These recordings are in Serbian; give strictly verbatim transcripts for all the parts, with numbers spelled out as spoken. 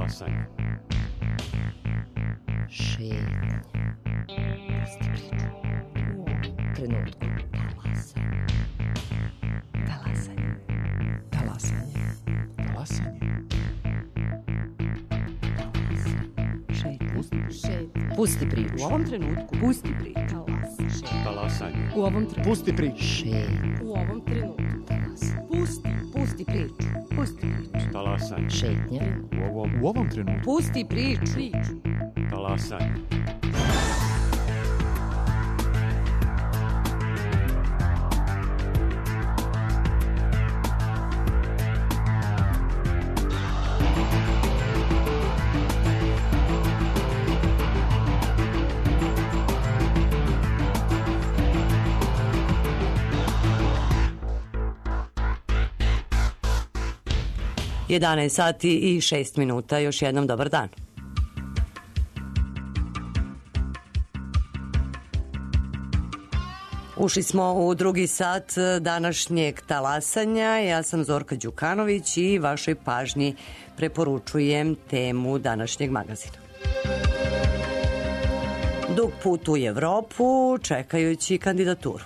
Talasanje. Šetnja. Pusti priču. U trenutku. Talasanje. Talasanje. Talasanje. Šetnja. Pusti priču. Šetnja. Pusti priču. U ovom trenutku. Pusti priču. Talasanje. Talasanje. U ovom trenutku. Pusti priču. Šetnja. U ovom trenutku. Talasanje. Pusti. Pusti priču. Pusti priču. Talasanje. Šetnja. U ovom, U ovom trenutku. Pusti priču. Priču. talasanje. jedanaest sati i šest minuta. Još jednom dobar dan. Ušli smo u drugi sat današnjeg talasanja. Ja sam Zorka Đukanović i vašoj pažnji preporučujem temu današnjeg magazina. Dug put u Evropu, čekajući kandidaturu.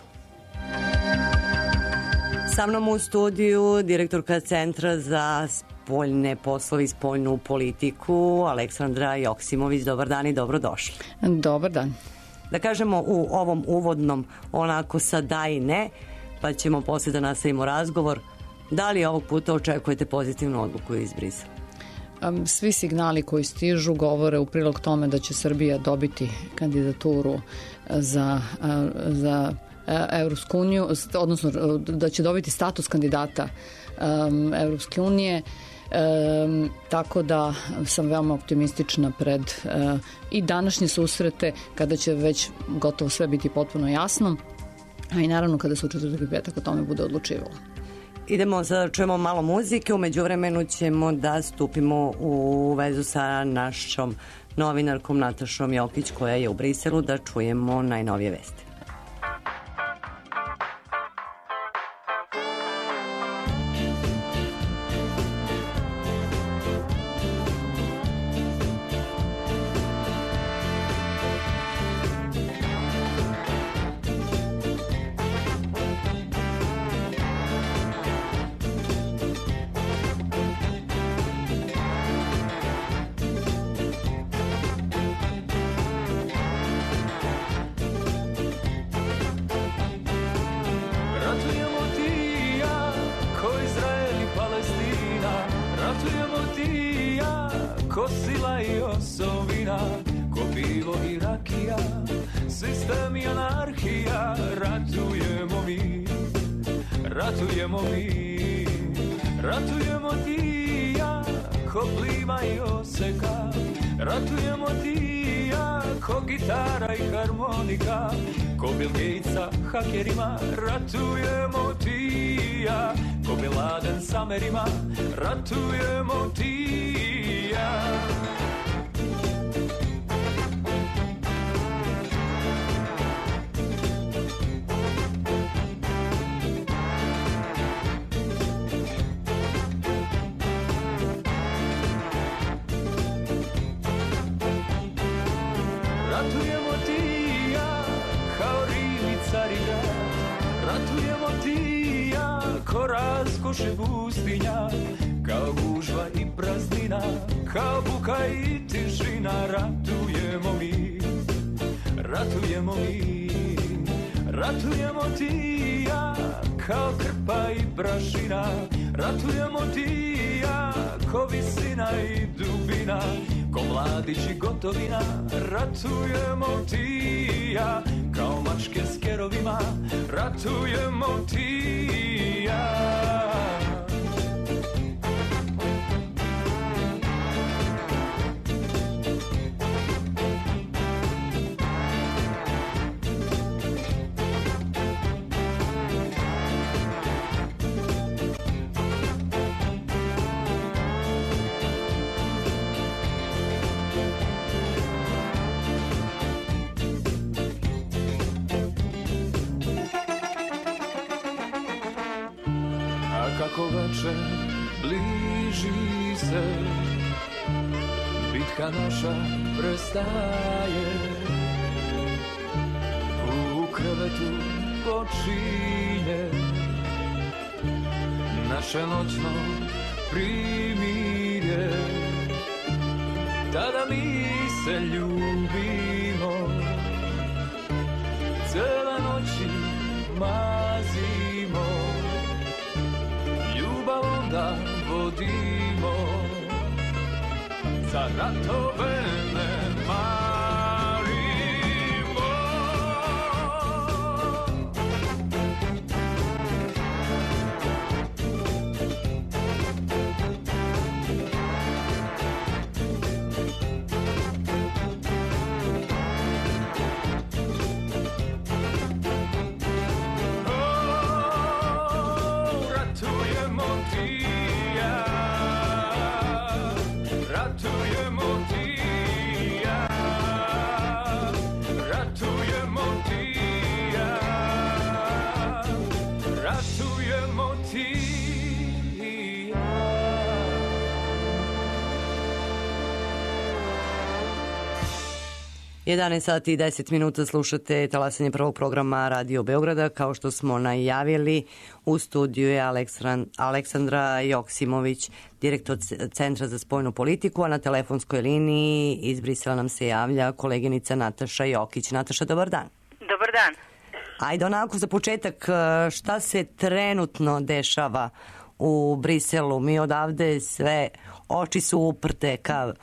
Sa mnom u studiju direktorka Centra za spoljne poslove i spoljnu politiku Aleksandra Joksimović. Dobar dan i dobrodošli. Dobar dan. Da kažemo u ovom uvodnom onako sa da i ne, pa ćemo poslije da nastavimo razgovor. Da li ovog puta očekujete pozitivnu odluku iz Brisela? Svi signali koji stižu govore u prilog tome da će Srbija dobiti kandidaturu za, za Evropsku uniju, odnosno da će dobiti status kandidata um, Evropske unije. Um, tako da sam veoma optimistična pred uh, i današnje susrete kada će već gotovo sve biti potpuno jasno, a i naravno kada se u četvrtak i petak o tome bude odlučivalo. Idemo sada, čujemo malo muzike, u međuvremenu ćemo da stupimo u vezu sa našom novinarkom Natašom Jokić koja je u Briselu, da čujemo najnovije vesti. Ratujemo mi, ratujemo ti i ja, ko plima i oseka. Ratujemo ti i ja, ko gitara i harmonika, ko Bill Gatesa hakerima. Ratujemo ti i ja, ko Bin Laden s Amerima. Ratujemo ti i ja. Ratujemo ti i ja, kao Rim i Carigrad. Ratujemo ti i ja, ko raskoše pustinja, kao gužva i praznina, kao buka i tišina. Ratujemo mi, ratujemo mi, ratujemo ti i ja, kao krpa i prašina. Ratujemo ti i ja, ko visina i dubina, ko mladić i gotovina. Ratujemo ti i ja, kao mačke s kerovima. Ratujemo ti i ja. Kako večer bliži se, bitka naša prestaje. U krevetu počinje naše noćno primirje. Tada mi se ljubimo, cele noći mazimo, ljubav onda vodimo, za ratove ne marimo. jedanaest sati i deset minuta, slušate talasanje prvog programa Radio Beograda. Kao što smo najavili, u studiju je Aleksandra Joksimović, direktor Centra za spoljnu politiku, a na telefonskoj liniji iz Brisela nam se javlja koleginica Nataša Jokić. Nataša, dobar dan. Dobar dan. Ajde, onako za početak, šta se trenutno dešava u Briselu? Mi odavde sve oči su uprte ka,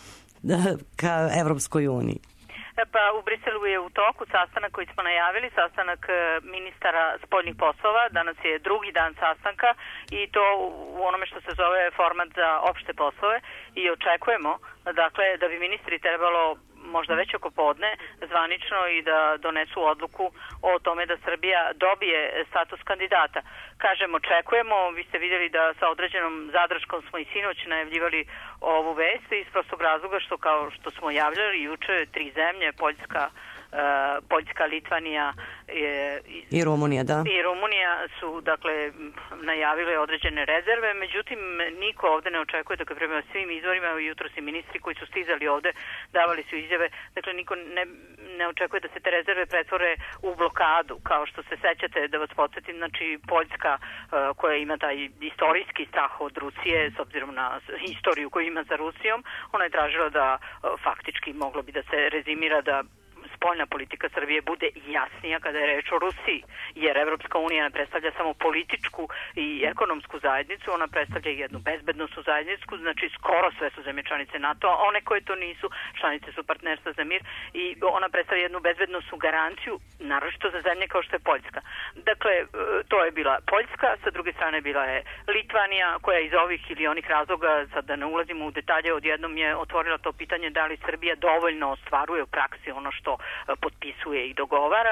ka Evropskoj uniji. Pa u Briselu je u toku sastanak koji smo najavili, sastanak ministara spoljnih poslova. Danas je drugi dan sastanka i to u onome što se zove format za opšte poslove i očekujemo dakle, da bi ministri trebalo možda već oko podne zvanično i da donesu odluku o tome da Srbija dobije status kandidata. Kažem, očekujemo, vi ste vidjeli da sa određenom zadrškom smo i sinoć najavljivali ovu vest iz prostog razloga što kao što smo javljali juče tri zemlje, Poljska, Uh, Poljska, Litvanija je, i Rumunija, da. I Rumunija su dakle najavile određene rezerve, međutim niko ovde ne očekuje, dakle prema svim izvorima, jutros i ministri koji su stizali ovde davali su izjave, dakle niko ne, ne očekuje da se te rezerve pretvore u blokadu, kao što se sećate, da vas podsjetim, znači Poljska uh, koja ima taj istorijski strah od Rusije s obzirom na istoriju koju ima za Rusijom, ona je tražila da uh, faktički moglo bi da se rezimira da spoljna politika Srbije bude jasnija kada je reč o Rusiji, jer Evropska unija ne predstavlja samo političku i ekonomsku zajednicu, ona predstavlja jednu bezbednosnu zajednicu, znači skoro sve su zemlje članice NATO, a one koje to nisu, članice su partnerstva za mir i ona predstavlja jednu bezbednosnu garanciju, naročito za zemlje kao što je Poljska. Dakle, to je bila Poljska, sa druge strane bila je Litvanija, koja iz ovih ili onih razloga, sad da ne ulazimo u detalje, odjednom je otvorila to pitanje da li Srbija dovoljno ostvaruje u praksi ono što potpisuje i dogovara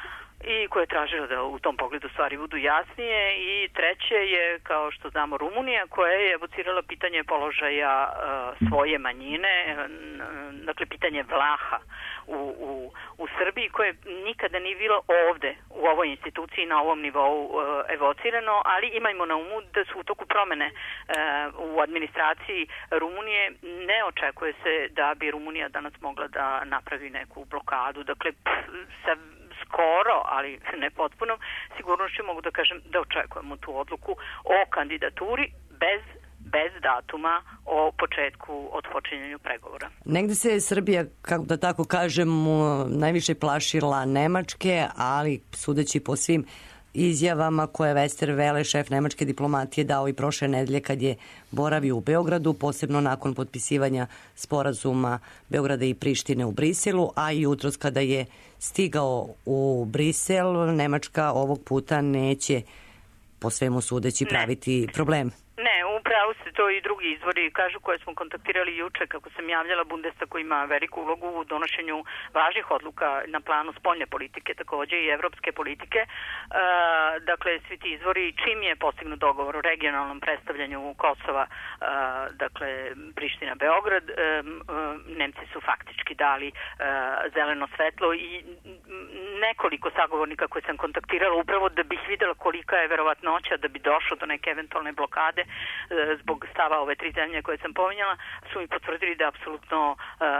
i koje je tražila da u tom pogledu stvari budu jasnije. I treće je, kao što znamo, Rumunija, koja je evocirala pitanje položaja uh, svoje manjine, dakle pitanje Vlaha u, u, u Srbiji, koje nikada nije bilo ovde u ovoj instituciji na ovom nivou uh, evocirano, ali imajmo na umu da su u toku promene uh, u administraciji Rumunije. Ne očekuje se da bi Rumunija danas mogla da napravi neku blokadu, dakle sa skoro, ali ne potpuno, sigurnošću mogu da kažem da očekujemo tu odluku o kandidaturi bez, bez datuma o početku otpočinjanju pregovora. Negde se Srbija, kako da tako kažem, najviše plašila Nemačke, ali sudeći po svim izjavama koje Westerwelle, šef nemačke diplomatije, dao i prošle nedelje kad je boravio u Beogradu, posebno nakon potpisivanja sporazuma Beograda i Prištine u Briselu, a i jutros kada je stigao u Brisel, Nemačka ovog puta neće po svemu sudeći praviti problem. Ne, upravo se to i drugi izvori kažu koje smo kontaktirali juče, kako sam javljala. Bundestag koji ima veliku ulogu u donošenju važnih odluka na planu spoljne politike, takođe i evropske politike. E, dakle, svi ti izvori, čim je postignut dogovor o regionalnom predstavljanju Kosova, e, dakle, Priština, Beograd, e, e, Nemci su faktički dali e, zeleno svetlo i nekoliko sagovornika koje sam kontaktirala upravo da bih videla kolika je verovatnoća da bi došlo do neke eventualne blokade zbog stava ove tri zemlje koje sam pominjala, su mi potvrdili da apsolutno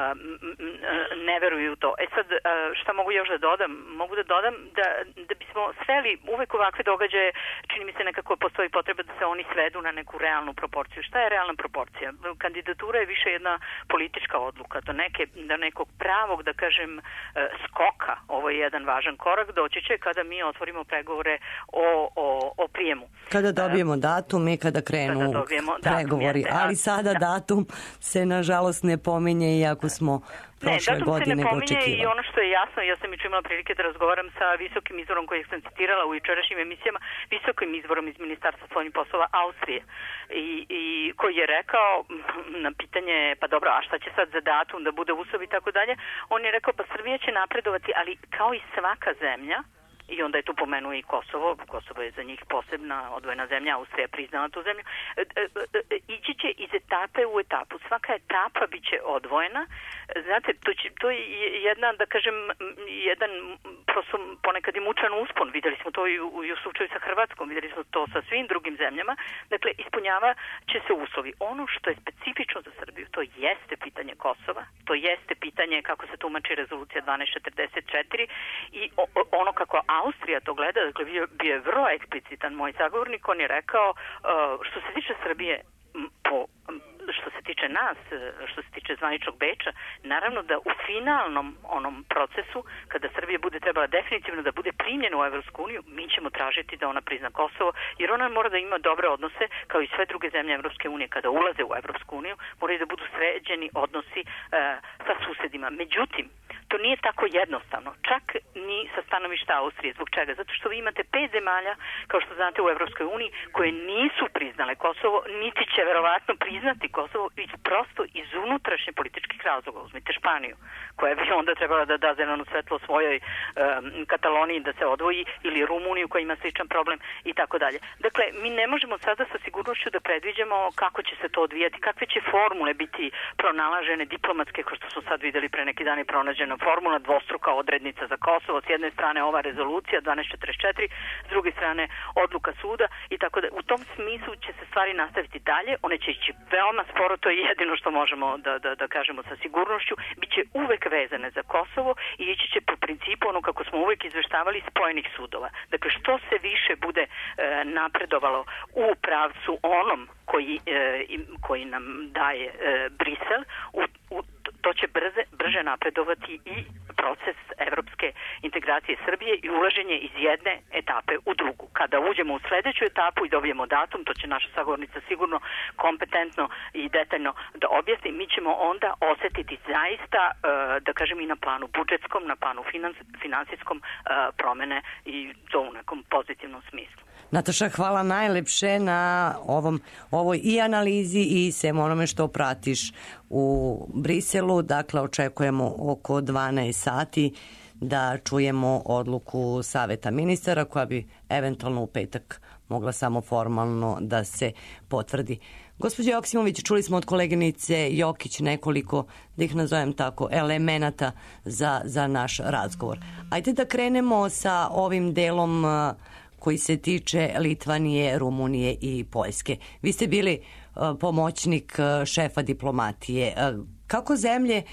ne veruju u to. E sad, šta mogu još da dodam? Mogu da dodam da, da bismo sveli uvek ovakve događaje, čini mi se nekako postoji potreba da se oni svedu na neku realnu proporciju. Šta je realna proporcija? Kandidatura je više jedna politička odluka. Do, neke, do nekog pravog, da kažem, skoka, ovo je jedan važan korak, doći će kada mi otvorimo pregovore o, o, o prijemu. Kada dobijemo datum i kada krenu kada dobijemo pregovori, datum, ali sada da. datum se nažalost ne pominje iako smo prošle ne, godine ne pominje očekivali. I ono što je jasno, ja sam juče imala prilike da razgovaram sa visokim izvorom kojeg sam citirala u jučerašnjim emisijama, visokim izvorom iz Ministarstva spoljnih poslova Austrije, i, i koji je rekao na pitanje, pa dobro, a šta će sad za datum da bude uslov i tako dalje, on je rekao, pa Srbija će napredovati, ali kao i svaka zemlja, i onda je tu pomenuo i Kosovo, Kosovo je za njih posebna odvojena zemlja, Austrija priznala tu zemlju, e, e, e, ići će iz etape u etapu, svaka etapa bit će odvojena, znate, to, će, to je jedna, da kažem, jedan prosto ponekad i mučan uspon, videli smo to i u, i u slučaju sa Hrvatskom, videli smo to sa svim drugim zemljama, dakle, ispunjava će se uslovi. Ono što je specifično za Srbiju, to jeste pitanje Kosova, to jeste pitanje kako se tumači rezolucija dvanaest četrdeset četiri i o, ono kako Austrija to gleda, dakle bio, bio je vrlo eksplicitan moj sagovornik, on je rekao uh, što se tiče Srbije, po, što se tiče nas, što se tiče zvaničnog Beča, naravno da u finalnom onom procesu, kada Srbija bude trebala definitivno da bude primljena u Evropsku uniju, mi ćemo tražiti da ona prizna Kosovo, jer ona mora da ima dobre odnose, kao i sve druge zemlje Evropske unije, kada ulaze u Evropsku uniju, moraju da budu sređeni odnosi uh, sa susedima. Međutim, to nije tako jednostavno, čak ni sa stanovišta Austrije. Zbog čega? Zato što vi imate pet zemalja, kao što znate, u Evropskoj uniji, koje nisu priznale Kosovo, niti će verovatno priznati Kosovo, iz prosto iz unutrašnje političkih razloga. Uzmite Španiju, koja bi onda trebala da da zeleno svetlo svojoj um, Kataloniji da se odvoji, ili Rumuniju koja ima sličan problem i tako dalje. Dakle, mi ne možemo sada sa sigurnošću da predviđamo kako će se to odvijati, kakve će formule biti pronalažene diplomatske, kao što smo sad videli pre neki dan i pronađeno formula dvostruka odrednica za Kosovo, s jedne strane ova rezolucija dvanaest četrdeset četiri, s druge strane odluka suda i tako da u tom smislu će se stvari nastaviti dalje, one će ići veoma sporo, to je jedino što možemo da, da, da kažemo sa sigurnošću, biće uvek vezane za Kosovo i ići će po principu ono kako smo uvek izveštavali spojenih sudova. Dakle, što se više bude e, napredovalo u pravcu onom koji, e, koji nam daje e, Brisel, u, u to će brze, brže napredovati i proces evropske integracije Srbije i ulaženje iz jedne etape u drugu. Kada uđemo u sledeću etapu i dobijemo datum, to će naša sagovornica sigurno kompetentno i detaljno da objasni, mi ćemo onda osetiti zaista, da kažem, i na planu budžetskom, na planu finans, finansijskom promene i to u nekom pozitivnom smislu. Nataša, hvala najlepše na ovom, ovoj i analizi i svemu onome što pratiš u Briselu. Dakle, očekujemo oko dvanaest sati da čujemo odluku Saveta ministara koja bi eventualno u petak mogla samo formalno da se potvrdi. Gospođo Joksimović, čuli smo od koleginice Jokić nekoliko, da ih nazovem tako, elemenata za, za naš razgovor. Ajde da krenemo sa ovim delom koji se tiče Litvanije, Rumunije i Poljske. Vi ste bili uh, pomoćnik uh, šefa diplomatije. Uh, kako zemlje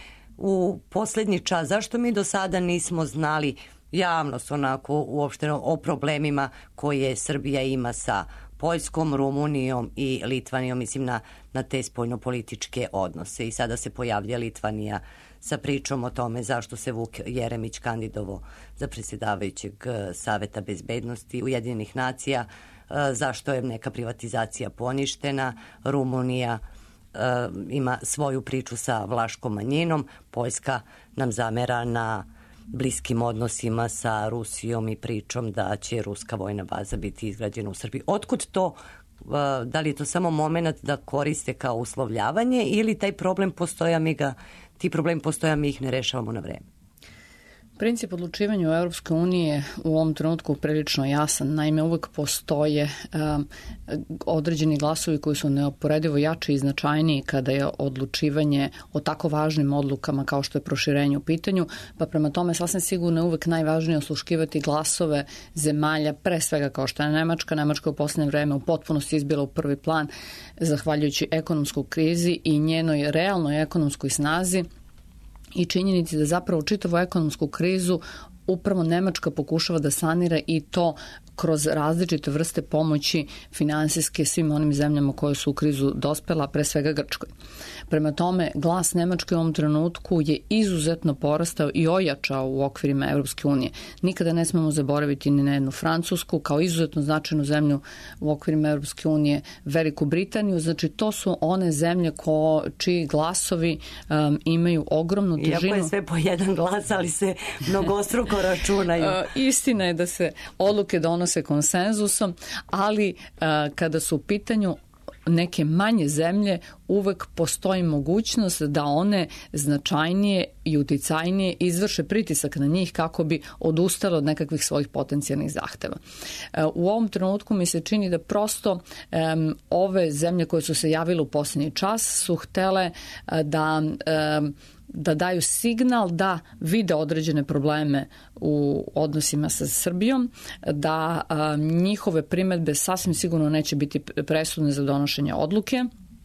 u poslednji čas, zašto mi do sada nismo znali javnost onako uopšteno o problemima koje Srbija ima sa Poljskom, Rumunijom i Litvanijom, mislim na, na te spoljnopolitičke odnose. I sada se pojavlja Litvanija sa pričom o tome zašto se Vuk Jeremić kandidovao za predsjedavajućeg Saveta bezbednosti Ujedinjenih nacija, zašto je neka privatizacija poništena. Rumunija ima svoju priču sa vlaškom manjinom, Poljska nam zamera na bliskim odnosima sa Rusijom i pričom da će ruska vojna baza biti izgrađena u Srbiji. Otkud to? Da li je to samo moment da koriste kao uslovljavanje ili taj problem postoja, mi ga, ti problemi postoja, mi ih ne rešavamo na vreme? Princip odlučivanja u Europskoj uniji je u ovom trenutku prilično jasan. Naime, uvek postoje um, određeni glasovi koji su neuporedivo jači i značajniji kada je odlučivanje o tako važnim odlukama kao što je proširenje u pitanju, pa prema tome sasvim sigurno je uvek najvažnije osluškivati glasove zemalja, pre svega kao što je Nemačka. Nemačka u poslednje vreme u potpunosti izbila u prvi plan zahvaljujući ekonomskoj krizi i njenoj realnoj ekonomskoj snazi i činjenici da zapravo čitavu ekonomsku krizu upravo Nemačka pokušava da sanira i to kroz različite vrste pomoći finansijske svim onim zemljama koje su u krizu dospela, pre svega Grčkoj. Prema tome, glas Nemačke u ovom trenutku je izuzetno porastao i ojačao u okvirima Evropske unije. Nikada ne smemo zaboraviti ni na jednu Francusku, kao izuzetno značajnu zemlju u okvirima Evropske unije, Veliku Britaniju. Znači, to su one zemlje ko, čiji glasovi um, imaju ogromnu težinu. Iako je sve po jedan glas, ali se mnogostruko računaju. Uh, istina je da se odluke donose konsenzusom, ali uh, kada su u pitanju neke manje zemlje, uvek postoji mogućnost da one značajnije i uticajnije izvrše pritisak na njih kako bi odustale od nekakvih svojih potencijalnih zahteva. U ovom trenutku mi se čini da prosto um, ove zemlje koje su se javile u posljednji čas su htele uh, da um, da daju signal da vide određene probleme u odnosima sa Srbijom, da a, njihove primedbe sasvim sigurno neće biti presudne za donošenje odluke.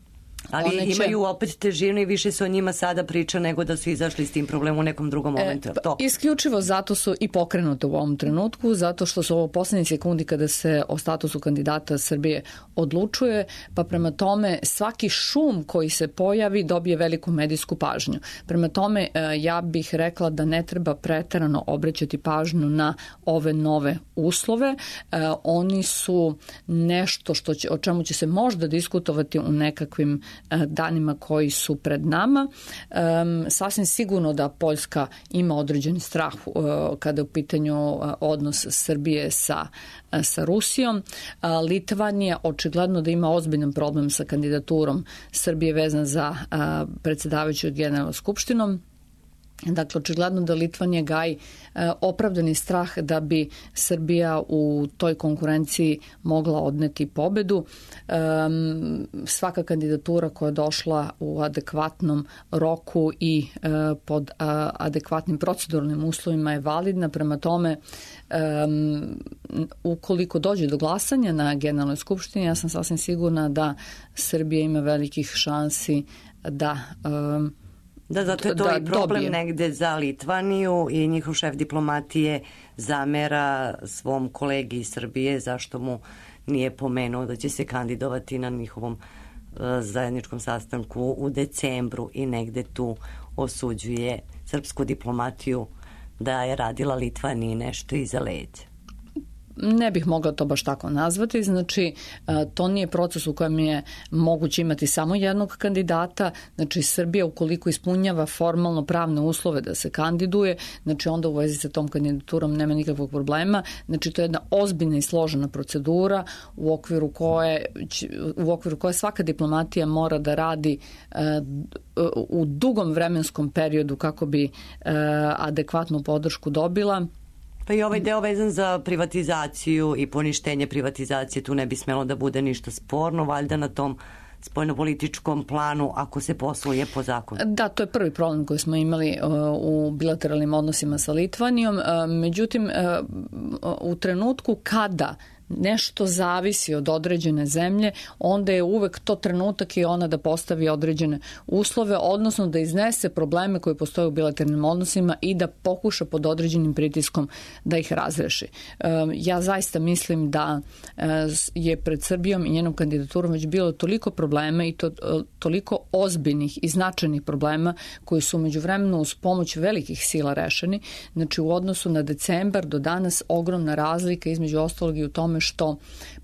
Ali One imaju će... opet težinu i više se o njima sada priča nego da su izašli s tim problemom u nekom drugom momentu. E, to? Isključivo zato su i pokrenute u ovom trenutku, zato što su ovo poslednji sekundi kada se o statusu kandidata Srbije odlučuje, pa prema tome svaki šum koji se pojavi dobije veliku medijsku pažnju. Prema tome ja bih rekla da ne treba preterano obraćati pažnju na ove nove uslove. Oni su nešto što će, o čemu će se možda diskutovati u nekakvim danima koji su pred nama. Um, sasvim sigurno da Poljska ima određeni strah uh, kada je u pitanju uh, odnos Srbije sa, uh, sa Rusijom. Uh, Litvanija očigledno da ima ozbiljan problem sa kandidaturom Srbije vezan za uh, predsjedavajuću Generalnom skupštinom. Dakle, očigledno da Litvanija gaji e, opravdani strah da bi Srbija u toj konkurenciji mogla odneti pobedu. E, svaka kandidatura koja je došla u adekvatnom roku i e, pod a, adekvatnim proceduralnim uslovima je validna. Prema tome, e, ukoliko dođe do glasanja na Generalnoj skupštini, ja sam sasvim sigurna da Srbija ima velikih šansi da e, Da, zato je to da, i problem dobije. Negde za Litvaniju i njihov šef diplomatije zamera svom kolegi iz Srbije zašto mu nije pomenuo da će se kandidovati na njihovom uh, zajedničkom sastanku u decembru i negde tu osuđuje srpsku diplomatiju da je radila Litvaniji nešto iza leđa. Ne bih mogla to baš tako nazvati, znači to nije proces u kojem je moguće imati samo jednog kandidata, znači Srbija ukoliko ispunjava formalno pravne uslove da se kandiduje, znači onda u vezi sa tom kandidaturom nema nikakvog problema, znači to je jedna ozbiljna i složena procedura u okviru koje, u okviru koje svaka diplomatija mora da radi u dugom vremenskom periodu kako bi adekvatnu podršku dobila. Pa i ovaj deo vezan za privatizaciju i poništenje privatizacije, tu ne bi smelo da bude ništa sporno, valjda na tom spoljnopolitičkom planu ako se posluje po zakonu. Da, to je prvi problem koji smo imali u bilateralnim odnosima sa Litvanijom. Međutim, u trenutku kada nešto zavisi od određene zemlje, onda je uvek to trenutak i ona da postavi određene uslove, odnosno da iznese probleme koji postoje u bilateralnim odnosima i da pokuša pod određenim pritiskom da ih razreši. Ja zaista mislim da je pred Srbijom i njenom kandidaturom već bilo toliko problema i to toliko ozbiljnih i značajnih problema koji su međuvremeno uz pomoć velikih sila rešeni. Znači u odnosu na decembar do danas ogromna razlika između ostalog i u tome što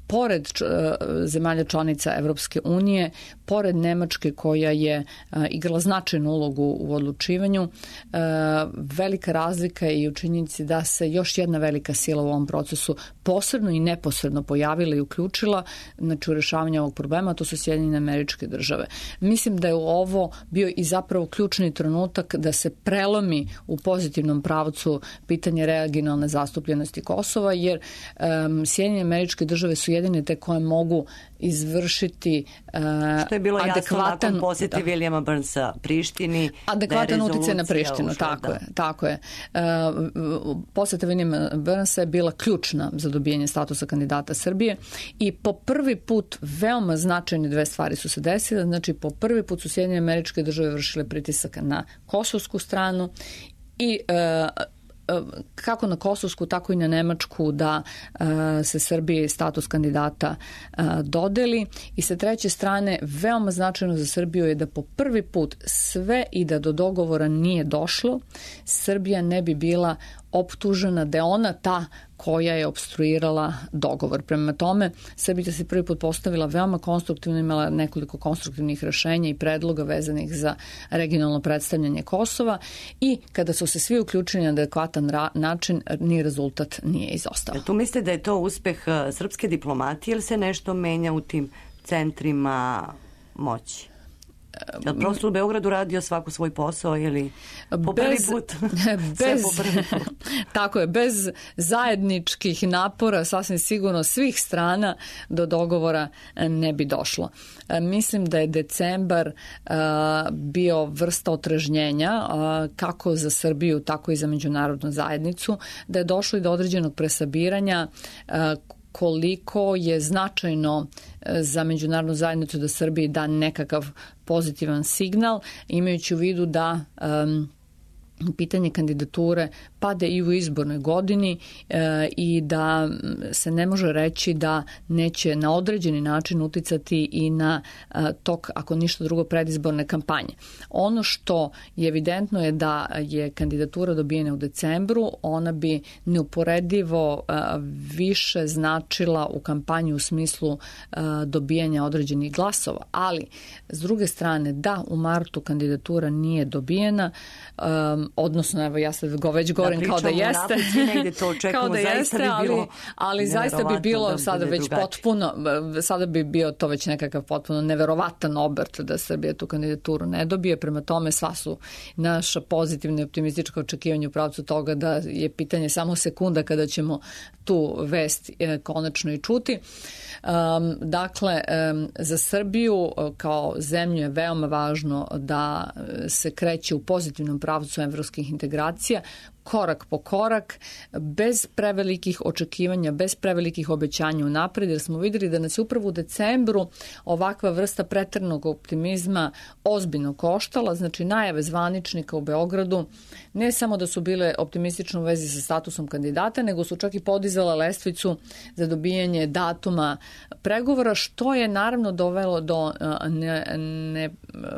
pored č, zemalja članica Evropske unije, pored Nemačke koja je a, igrala značajnu ulogu u odlučivanju, a, velika razlika je i u činjenici da se još jedna velika sila u ovom procesu posredno i neposredno pojavila i uključila, znači u rešavanju ovog problema, to su Sjedinjene Američke Države. Mislim da je ovo bio i zapravo ključni trenutak da se prelomi u pozitivnom pravcu pitanje regionalne zastupljenosti Kosova, jer um, Sjedinjene Američke Države su jedine te koje mogu izvršiti uh, što je bilo adekvatan, jasno nakon posjeti da, Vilijama Burnsa Prištini, adekvatan uticaj na Prištinu, ušla, tako da. je, tako je. Uh, posjeta Vilijama Burnsa je bila ključna za dobijanje statusa kandidata Srbije i po prvi put veoma značajne dve stvari su se desile, znači po prvi put su Sjedinjene Američke Države vršile pritisak na kosovsku stranu i uh, kako na kosovsku, tako i na nemačku da uh, se Srbiji status kandidata uh, dodeli. I sa treće strane, veoma značajno za Srbiju je da po prvi put sve i da do dogovora nije došlo, Srbija ne bi bila optužena da je ona ta koja je obstruirala dogovor. Prema tome, Srbija se prvi put postavila veoma konstruktivno, imala nekoliko konstruktivnih rešenja i predloga vezanih za regionalno predstavljanje Kosova i kada su se svi uključili na adekvatan način, ni rezultat nije izostao. Tu mislite da je to uspeh srpske diplomatije ili se nešto menja u tim centrima moći? Je li prosto u Beogradu radio svako svoj posao ili po prvi bez, put? Bez, po prvi put. Tako je, bez zajedničkih napora sasvim sigurno svih strana do dogovora ne bi došlo. Mislim da je decembar bio vrsta otrežnjenja kako za Srbiju, tako i za međunarodnu zajednicu, da je došlo i do određenog presabiranja koliko je značajno za međunarodnu zajednicu da Srbiji da nekakav pozitivan signal, imajući u vidu da um, pitanje kandidature pade i u izbornoj godini e, i da se ne može reći da neće na određeni način uticati i na e, tok, ako ništa drugo, predizborne kampanje. Ono što je evidentno je da je kandidatura dobijena u decembru, ona bi neuporedivo e, više značila u kampanju u smislu e, dobijanja određenih glasova, ali s druge strane da u martu kandidatura nije dobijena, e, odnosno, evo ja sad go već govorim da, kao da jeste, kao da jeste, ali, ali zaista bi bilo sada već drugačije. potpuno, sada bi bio to već nekakav potpuno neverovatan obrt da Srbija tu kandidaturu ne dobije, prema tome sva su naša pozitivna i optimistička očekivanja u pravcu toga da je pitanje samo sekunda kada ćemo tu vest konačno i čuti. Um, dakle, um, za Srbiju kao zemlju je veoma važno da se kreće u pozitivnom pravcu evropskih integracija, korak po korak, bez prevelikih očekivanja, bez prevelikih obećanja unapred, jer smo vidjeli da nas je upravo u decembru ovakva vrsta preternog optimizma ozbiljno koštala, znači najave zvaničnika u Beogradu ne samo da su bile optimistične u vezi sa statusom kandidata, nego su čak i podizala lestvicu za dobijanje datuma pregovora, što je naravno dovelo do ne, ne,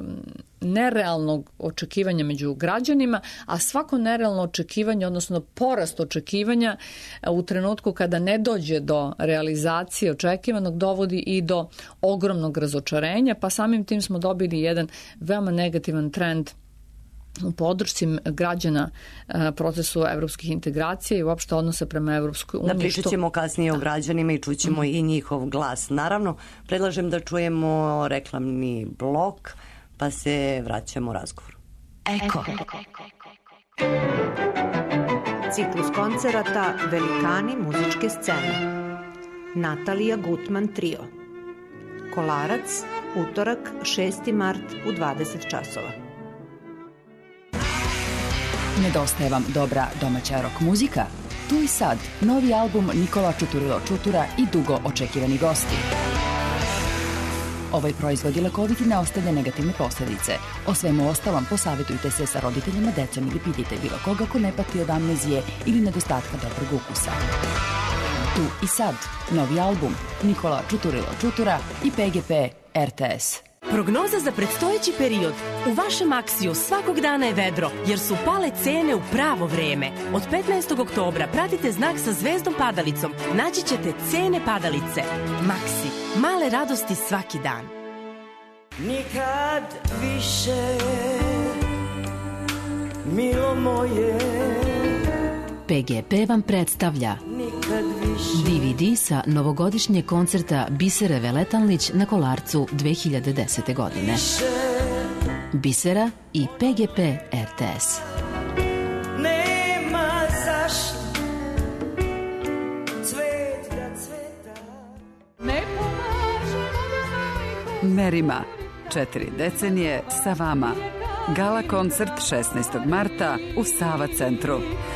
nerealnog očekivanja među građanima, a svako nerealno očekivanje, odnosno porast očekivanja u trenutku kada ne dođe do realizacije očekivanog, dovodi i do ogromnog razočarenja, pa samim tim smo dobili jedan veoma negativan trend u podršci građana procesu evropskih integracija i uopšte odnose prema Evropskoj uniji. Da, pričat ćemo kasnije o građanima i čućemo mm. i njihov glas. Naravno, predlažem da čujemo reklamni blok, pa se vraćamo u razgovor. Eko. Ciklus koncerata Velikani muzičke scene. Natalija Gutman Trio. Kolarac, utorak, šesti mart u dvadeset časova. Nedostaje vam dobra domaća rock muzika? Tu i sad, novi album Nikola Čuturilo Čutura i dugo očekivani gosti. Ovaj proizvod je lekovit i ne ostavlja negativne posledice. O svemu ostalom posavjetujte se sa roditeljima, decom ili pitite bilo koga ko ne pati od amnezije ili nedostatka dobrog ukusa. Tu i sad, novi album Nikola Čuturilo Čutura i P G P R T S. Prognoza za predstojeći period. U vašem Aksiju svakog dana je vedro, jer su pale cene u pravo vreme. Od petnaestog oktobra pratite znak sa zvezdom padalicom. Naći ćete cene padalice. Maksi. Male radosti svaki dan. Nikad više, milo moje. P G P vam predstavlja D V D sa novogodišnjeg koncerta Bisere Veletanlić na Kolarcu dve hiljade desete. godine. Bisera i P G P R T S. Nema zašto cvet da cveta. Ne Merima, četiri decenije sa vama. Gala koncert šesnaestog marta u Sava centru.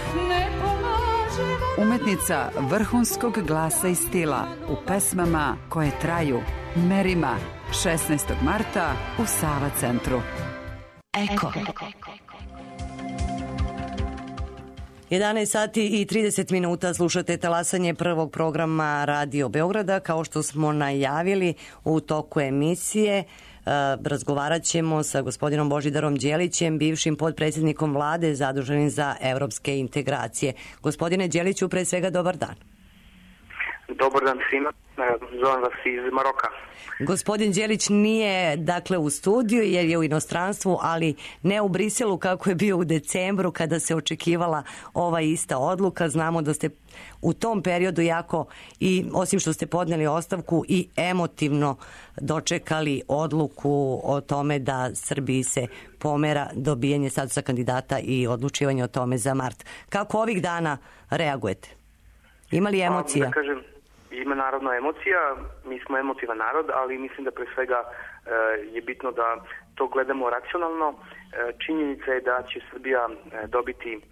Umetnica vrhunskog glasa i stila u pesmama koje traju. Merima, šesnaestog marta u Sava centru. Eko. jedanaest sati i trideset minuta slušate talasanje prvog programa Radio Beograda. Kao što smo najavili u toku emisije, razgovarat ćemo sa gospodinom Božidarom Đelićem, bivšim podpredsjednikom vlade zaduženim za evropske integracije. Gospodine Đeliću, pre svega dobar dan. Dobar dan svima, zovem vas iz Maroka. Gospodin Đelić nije dakle u studiju jer je u inostranstvu, ali ne u Briselu kako je bio u decembru kada se očekivala ova ista odluka. Znamo da ste u tom periodu jako, i osim što ste podneli ostavku, i emotivno dočekali odluku o tome da Srbiji se pomera dobijanje statusa kandidata i odlučivanje o tome za mart. Kako ovih dana reagujete? Ima li emocija? Da kažem, ima naravno emocija, mi smo emotivan narod, ali mislim da pre svega e, je bitno da to gledamo racionalno. E, činjenica je da će Srbija e, dobiti e,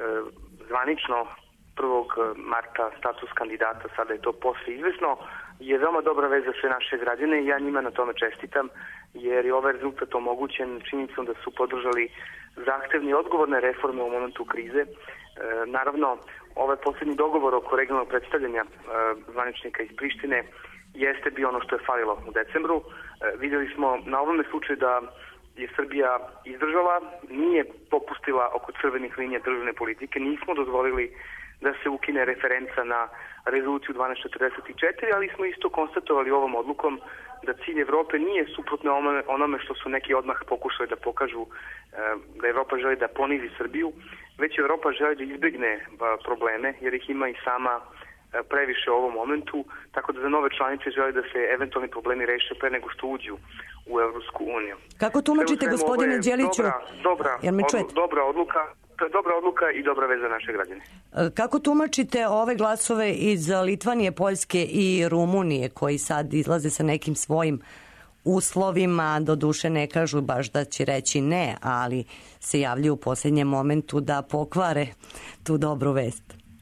zvanično prvog marta status kandidata, sada je to posle izvesno, je veoma dobra vez za sve naše građane i ja njima na tome čestitam, jer je ovaj rezultat omogućen činjenicom da su podržali zahtevne i odgovorne reforme u momentu krize. E, naravno, ovaj poslednji dogovor oko regionalnog predstavljanja e, zvaničnika iz Prištine jeste bio ono što je falilo u decembru. E, vidjeli smo na ovome slučaju da je Srbija izdržala, nije popustila oko crvenih linija državne politike, nismo dozvolili da se ukine referenca na rezoluciju dvanaest četrdeset četiri, ali smo isto konstatovali ovom odlukom da cilj Evrope nije suprotno onome što su neki odmah pokušali da pokažu, da Evropa želi da ponizi Srbiju, već Evropa želi da izbjegne probleme, jer ih ima i sama previše u ovom momentu, tako da za nove članice želi da se eventualni problemi reše pre nego što uđu u Evropsku uniju. Kako tumačite, gospodine Đeliću? Dobra, dobra, odlu, dobra odluka. To je dobra odluka i dobra veza za naše građane. Kako tumačite ove glasove iz Litvanije, Poljske i Rumunije koji sad izlaze sa nekim svojim uslovima, do duše ne kažu baš da će reći ne, ali se javljaju u posljednjem momentu da pokvare tu dobru vest?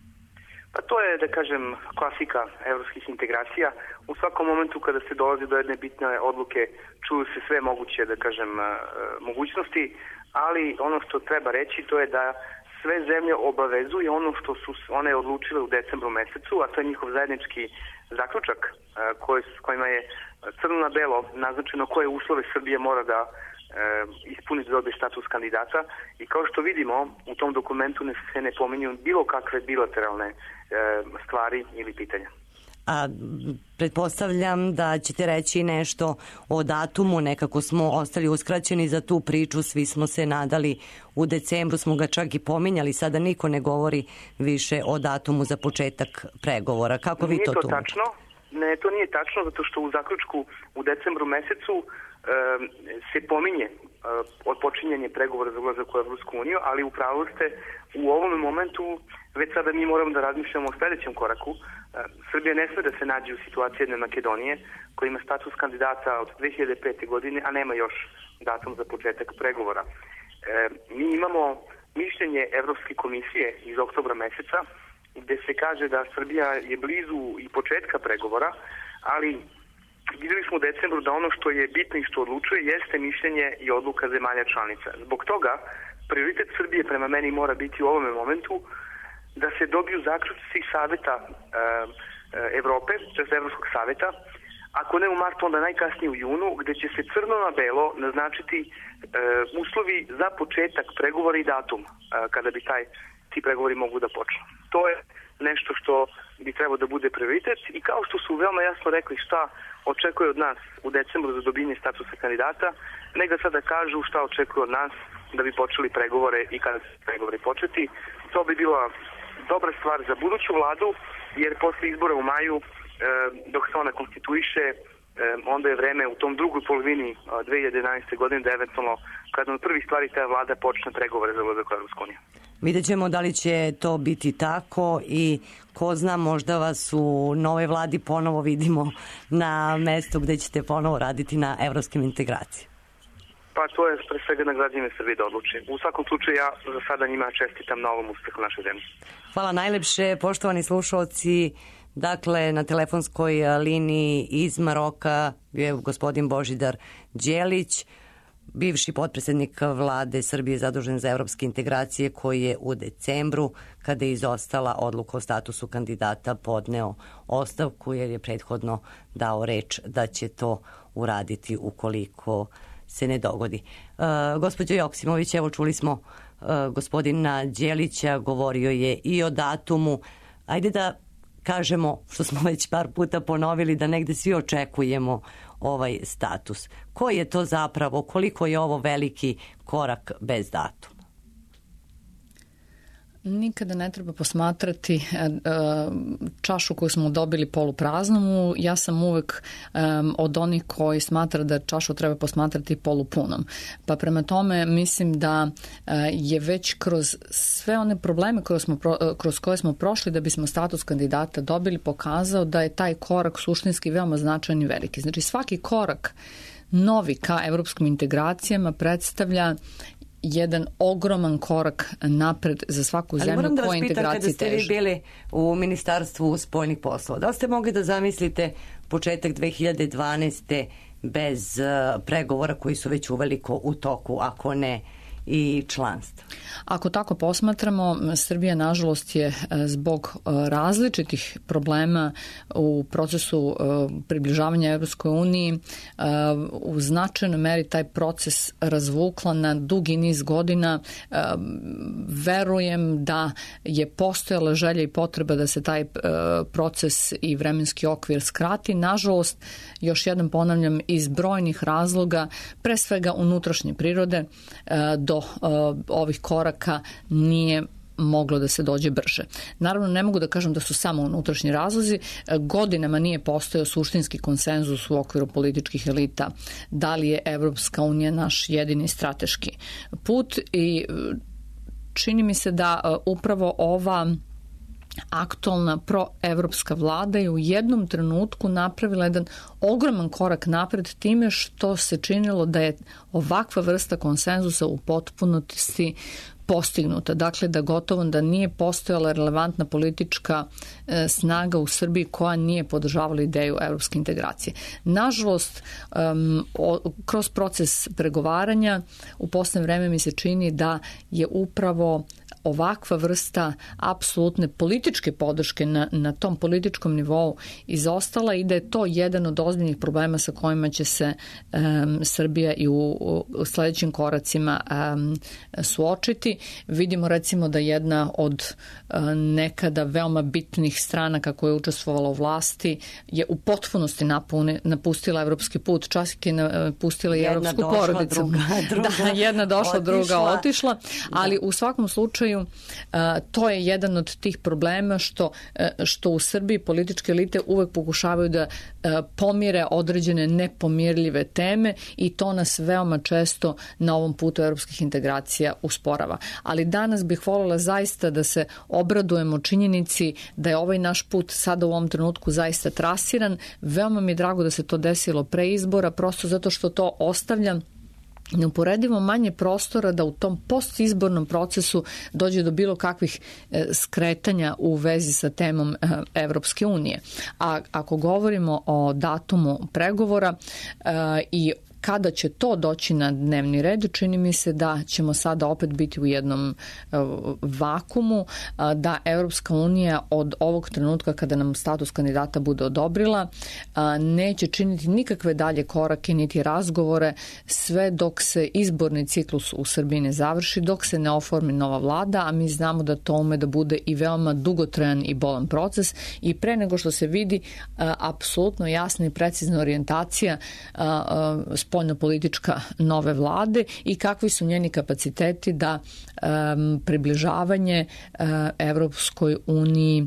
Pa to je, da kažem, klasika evropskih integracija. U svakom momentu kada se dolazi do jedne bitne odluke čuju se sve moguće, da kažem, mogućnosti, ali ono što treba reći to je da sve zemlje obavezuje ono što su one odlučile u decembru mesecu, a to je njihov zajednički zaključak koji, kojima je crno na belo naznačeno koje uslove Srbije mora da e, ispuni da dobije status kandidata i kao što vidimo u tom dokumentu ne se ne pominju bilo kakve bilateralne e, stvari ili pitanja. A pretpostavljam da ćete reći nešto o datumu, nekako smo ostali uskraćeni za tu priču, svi smo se nadali, u decembru smo ga čak i pominjali, sada niko ne govori više o datumu za početak pregovora. Kako vi to tumačite? Nije to tačno, ne, to nije tačno, zato što u zaključku u decembru mesecu e, se pominje e, odpočinjanje pregovora za ulazak u Evropsku uniju, ali upravo ste u ovom momentu već sada mi moramo da razmišljamo o sledećem koraku. Srbija ne sme da se nađe u situaciji jedne Makedonije koja ima status kandidata od dve hiljade pete. godine, a nema još datum za početak pregovora. E, mi imamo mišljenje Evropske komisije iz oktobra meseca gde se kaže da Srbija je blizu i početka pregovora, ali videli smo u decembru da ono što je bitno i što odlučuje jeste mišljenje i odluka zemalja članica. Zbog toga prioritet Srbije prema meni mora biti u ovome momentu da se dobiju zaključci Saveta e, Evrope, tj. Evropskog saveta, ako ne u martu, onda najkasnije u junu, gde će se crno na belo naznačiti e, uslovi za početak pregovora i datum e, kada bi taj, ti pregovori mogu da počnu. To je nešto što bi trebalo da bude prioritet i kao što su veoma jasno rekli šta očekuje od nas u decembru za dobijanje statusa kandidata, nek da sada kažu šta očekuje od nas da bi počeli pregovore i kada se pregovori početi. To bi bila dobra stvar za buduću vladu, jer posle izbora u maju, dok se ona konstituiše, onda je vreme u tom drugoj polovini dve hiljade jedanaeste. godine da eventualno, kada od prvih stvari ta vlada počne pregovore za ulazak u Evropsku uniju. Vidjet ćemo da li će to biti tako i ko zna, možda vas u novoj vladi ponovo vidimo na mestu gde ćete ponovo raditi na evropskim integracijama. Pa to je pre svega na građanima Srbije da odluče. U svakom slučaju ja za sada njima čestitam na ovom uspehu naše zemlje. Hvala najlepše, poštovani slušalci. Dakle, na telefonskoj liniji iz Maroka je gospodin Božidar Đelić, bivši potpredsednik vlade Srbije zadužen za evropske integracije, koji je u decembru, kada je izostala odluka o statusu kandidata, podneo ostavku jer je prethodno dao reč da će to uraditi ukoliko se ne dogodi. Uh, gospođo Joksimović, evo čuli smo uh, gospodina Đelića, govorio je i o datumu. Ajde da kažemo, što smo već par puta ponovili, da negde svi očekujemo ovaj status. Koji je to zapravo, koliko je ovo veliki korak bez datuma? Nikada ne treba posmatrati čašu koju smo dobili polupraznom. Ja sam uvek od onih koji smatra da čašu treba posmatrati polupunom. Pa prema tome mislim da je već kroz sve one probleme koje smo, kroz koje smo prošli da bismo status kandidata dobili, pokazao da je taj korak suštinski veoma značajan i veliki. Znači svaki korak novi ka evropskim integracijama predstavlja jedan ogroman korak napred za svaku zemlju koja integracije teže. Kada ste vi bili u Ministarstvu spoljnih poslova, da li ste mogli da zamislite početak dve hiljade dvanaeste. bez uh, pregovora koji su već uveliko u toku, ako ne i članstva? Ako tako posmatramo, Srbija nažalost je zbog različitih problema u procesu približavanja Evropskoj uniji u značajnoj meri taj proces razvukla na dugi niz godina. Verujem da je postojala želja i potreba da se taj proces i vremenski okvir skrati. Nažalost, još jednom ponavljam, iz brojnih razloga, pre svega unutrašnje prirode, do ovih koraka nije moglo da se dođe brže. Naravno, ne mogu da kažem da su samo unutrašnji razlozi. Godinama nije postojao suštinski konsenzus u okviru političkih elita da li je Evropska unija naš jedini strateški put i čini mi se da upravo ova aktualna proevropska vlada je u jednom trenutku napravila jedan ogroman korak napred time što se činilo da je ovakva vrsta konsenzusa u potpunosti postignuta. Dakle, da gotovo da nije postojala relevantna politička e, snaga u Srbiji koja nije podržavala ideju evropske integracije. Nažalost, um, o, kroz proces pregovaranja u poslednje vreme mi se čini da je upravo ovakva vrsta apsolutne političke podrške na, na tom političkom nivou izostala i da je to jedan od ozbiljnih problema sa kojima će se um, Srbija i u, u sledećim koracima um, suočiti. Vidimo recimo da jedna od uh, nekada veoma bitnih stranaka koja je učestvovala u vlasti je u potpunosti napune, napustila evropski put, čak je napustila i jedna evropsku došla, porodicu. Druga, druga da, jedna došla, otišla. druga otišla, ali da. U svakom slučaju Uh, to je jedan od tih problema što, uh, što u Srbiji političke elite uvek pokušavaju da uh, pomire određene nepomirljive teme i to nas veoma često na ovom putu evropskih integracija usporava. Ali danas bih voljela zaista da se obradujemo činjenici da je ovaj naš put sada u ovom trenutku zaista trasiran. Veoma mi je drago da se to desilo pre izbora, prosto zato što to ostavlja neuporedivo manje prostora da u tom postizbornom procesu dođe do bilo kakvih skretanja u vezi sa temom Evropske unije. A ako govorimo o datumu pregovora i kada će to doći na dnevni red, čini mi se da ćemo sada opet biti u jednom vakumu, da Evropska unija od ovog trenutka kada nam status kandidata bude odobrila neće činiti nikakve dalje korake niti razgovore sve dok se izborni ciklus u Srbiji ne završi, dok se ne oformi nova vlada, a mi znamo da to ume da bude i veoma dugotrajan i bolan proces i pre nego što se vidi apsolutno jasna i precizna orijentacija spoljnopolitička nove vlade i kakvi su njeni kapaciteti da um, približavanje uh, Evropskoj uniji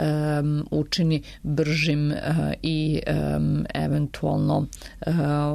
um, učini bržim uh, i um, eventualno uh,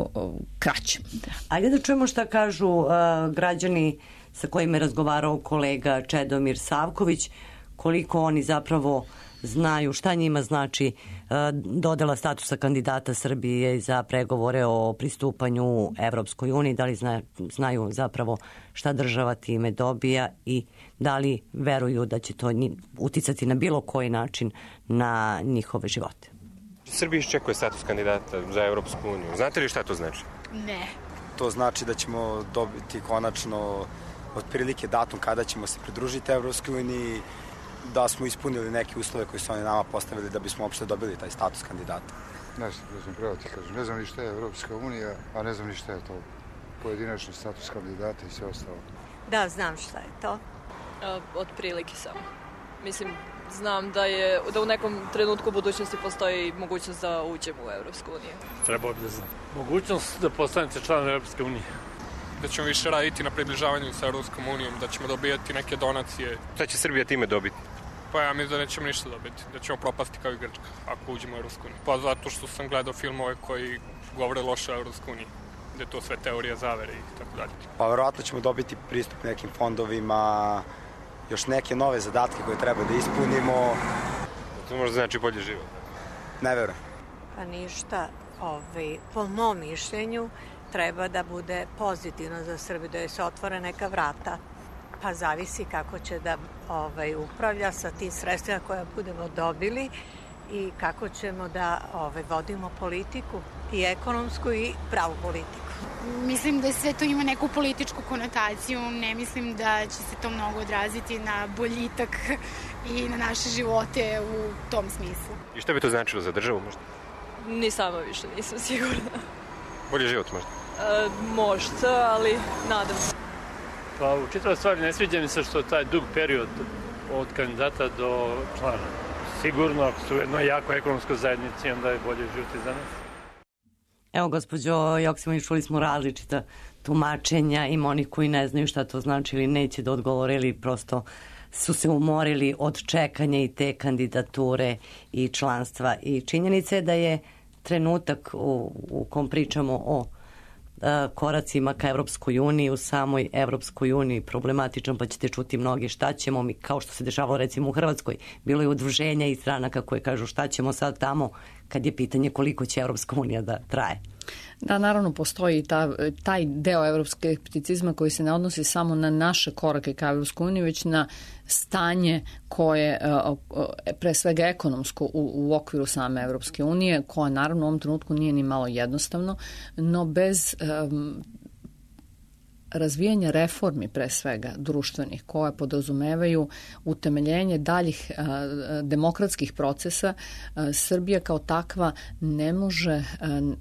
kraćim. Ajde da čujemo šta kažu uh, građani sa kojima je razgovarao kolega Čedomir Savković, koliko oni zapravo znaju šta njima znači dodela statusa kandidata Srbije za pregovore o pristupanju Evropskoj uniji, da li zna, znaju zapravo šta država time dobija i da li veruju da će to uticati na bilo koji način na njihove živote. Srbija iščekuje status kandidata za Evropsku uniju. Znate li šta to znači? Ne. To znači da ćemo dobiti konačno otprilike datum kada ćemo se pridružiti Evropskoj uniji, da smo ispunili neke uslove koje su oni nama postavili da bismo uopšte dobili taj status kandidata. Ne znam, ne znam, pravo ti kažem, ne znam ni šta je Evropska unija, a ne znam ni šta je to pojedinačni status kandidata i sve ostalo. Da, znam šta je to. Od prilike samo. Mislim, znam da je da u nekom trenutku u budućnosti postoji mogućnost da uđemo u Evropsku uniju. Trebao bi da znam. Mogućnost da postanete član Evropske unije. Da ćemo više raditi na približavanju sa Evropskom unijom, da ćemo dobijati neke donacije. Šta će Srbija time dobiti? Pa ja mislim da nećemo ništa dobiti, da ćemo propasti kao i Grčka ako uđemo u Evropsku uniju. Pa zato što sam gledao filmove koji govore loše o Evropskoj uniji, gde je to sve teorija zavere i tako dalje. Pa verovatno ćemo dobiti pristup nekim fondovima, još neke nove zadatke koje treba da ispunimo. To možda znači bolji život. Ne verujem. Pa ništa, ovaj, po mom mišljenju, treba da bude pozitivno za Srbiju, da joj se otvore neka vrata. Pa zavisi kako će da ovaj, upravlja sa tim sredstvima koje budemo dobili i kako ćemo da ovaj, vodimo politiku i ekonomsku i pravu politiku. Mislim da sve to ima neku političku konotaciju, ne mislim da će se to mnogo odraziti na boljitak i na naše živote u tom smislu. I šta bi to značilo za državu možda? Ni sama više, nisam sigurna. Bolji život možda? E, možda, ali nadam se. Pa u čitavoj stvari ne sviđa mi se što taj dug period od kandidata do člana. Sigurno, ako su jedno jako ekonomsko zajednici, onda je bolje život i za nas. Evo, gospođo Joksimović, čuli smo različita tumačenja, ima onih koji ne znaju šta to znači ili neće da odgovore ili prosto su se umorili od čekanja i te kandidature i članstva. I činjenica je da je trenutak u, u kom pričamo o koracima ka Evropskoj uniji, u samoj Evropskoj uniji problematičan, pa ćete čuti mnogi šta ćemo mi, kao što se dešavalo recimo u Hrvatskoj, bilo je udruženja i stranaka koje kažu šta ćemo sad tamo, kad je pitanje koliko će Evropska unija da traje. Da, naravno postoji ta, taj deo evropske skepticizma koji se ne odnosi samo na naše korake ka Evropskoj uniji, već na stanje koje, pre svega ekonomsko, u, u okviru same Evropske unije, koja naravno u ovom trenutku nije ni malo jednostavno, no bez um, razvijanja reformi pre svega društvenih koje podrazumevaju utemeljenje daljih a, demokratskih procesa, a, Srbija kao takva ne može a,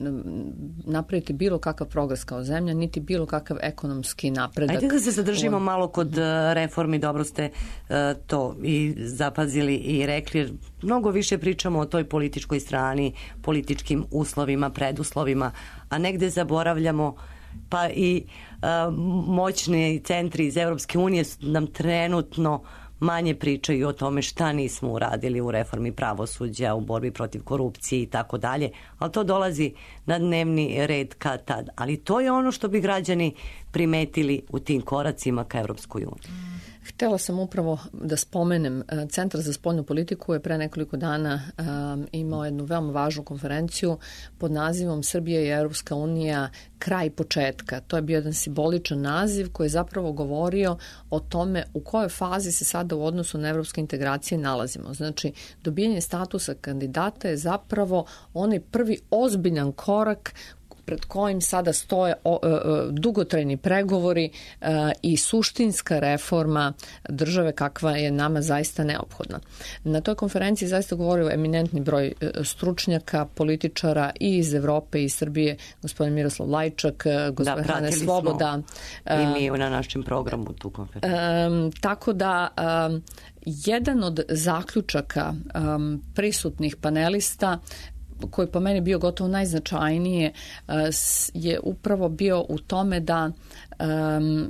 napraviti bilo kakav progres kao zemlja, niti bilo kakav ekonomski napredak. Ajde da se zadržimo um, malo kod reformi, dobro ste a, to i zapazili i rekli, mnogo više pričamo o toj političkoj strani, političkim uslovima, preduslovima, a negde zaboravljamo pa i uh, moćni centri iz Evropske unije nam trenutno manje pričaju o tome šta nismo uradili u reformi pravosuđa, u borbi protiv korupcije i tako dalje, ali to dolazi na dnevni red kad tad. Ali to je ono što bi građani primetili u tim koracima ka Evropskoj uniji. Htela sam upravo da spomenem, Centar za spoljnu politiku je pre nekoliko dana um, imao jednu veoma važnu konferenciju pod nazivom Srbija i Evropska unija kraj početka. To je bio jedan simboličan naziv koji je zapravo govorio o tome u kojoj fazi se sada u odnosu na evropske integracije nalazimo. Znači, dobijanje statusa kandidata je zapravo onaj prvi ozbiljan korak pred kojim sada stoje o, o, dugotrajni pregovori a, i suštinska reforma države kakva je nama zaista neophodna. Na toj konferenciji zaista govorio eminentni broj stručnjaka, političara i iz Evrope i iz Srbije, gospodin Miroslav Lajčak, gospodin da, Hane Svoboda. I mi na našem programu tu konferenciju. Um, tako da um, jedan od zaključaka um, prisutnih panelista koji po meni bio gotovo najznačajnije uh, je upravo bio u tome da um,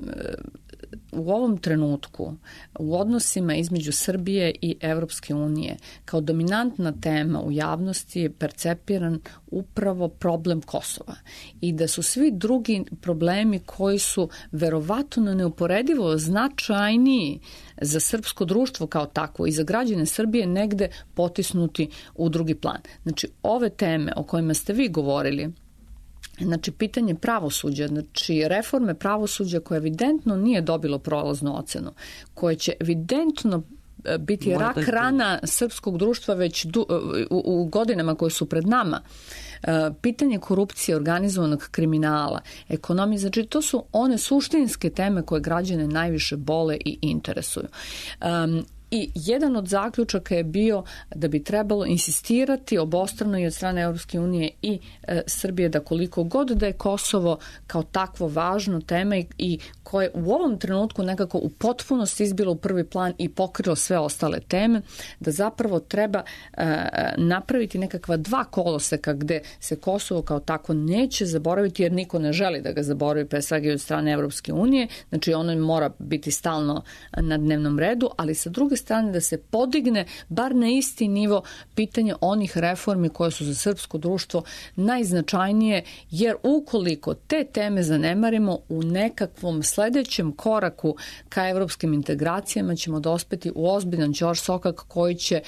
u ovom trenutku u odnosima između Srbije i Evropske unije kao dominantna tema u javnosti je percepiran upravo problem Kosova i da su svi drugi problemi koji su verovatno neuporedivo značajniji za srpsko društvo kao takvo i za građane Srbije negde potisnuti u drugi plan. Znači, ove teme o kojima ste vi govorili, znači pitanje pravosuđa, znači reforme pravosuđa koje evidentno nije dobilo prolaznu ocenu, koje će evidentno biti rak rana srpskog društva već du, u, u godinama koje su pred nama. Pitanje korupcije, organizovanog kriminala, ekonomije, znači to su one suštinske teme koje građane najviše bole i interesuju. Um, I jedan od zaključaka je bio da bi trebalo insistirati obostrano i od strane Europske unije i e, Srbije da koliko god da je Kosovo kao takvo važno tema i, i koje u ovom trenutku nekako u potpunosti izbilo u prvi plan i pokrilo sve ostale teme, da zapravo treba e, napraviti nekakva dva koloseka gde se Kosovo kao tako neće zaboraviti jer niko ne želi da ga zaboravi pre svega i od strane Europske unije, znači ono mora biti stalno na dnevnom redu, ali sa druge strane da se podigne bar na isti nivo pitanje onih reformi koje su za srpsko društvo najznačajnije, jer ukoliko te teme zanemarimo u nekakvom sledećem koraku ka evropskim integracijama ćemo dospeti u ozbiljan ćorsokak koji će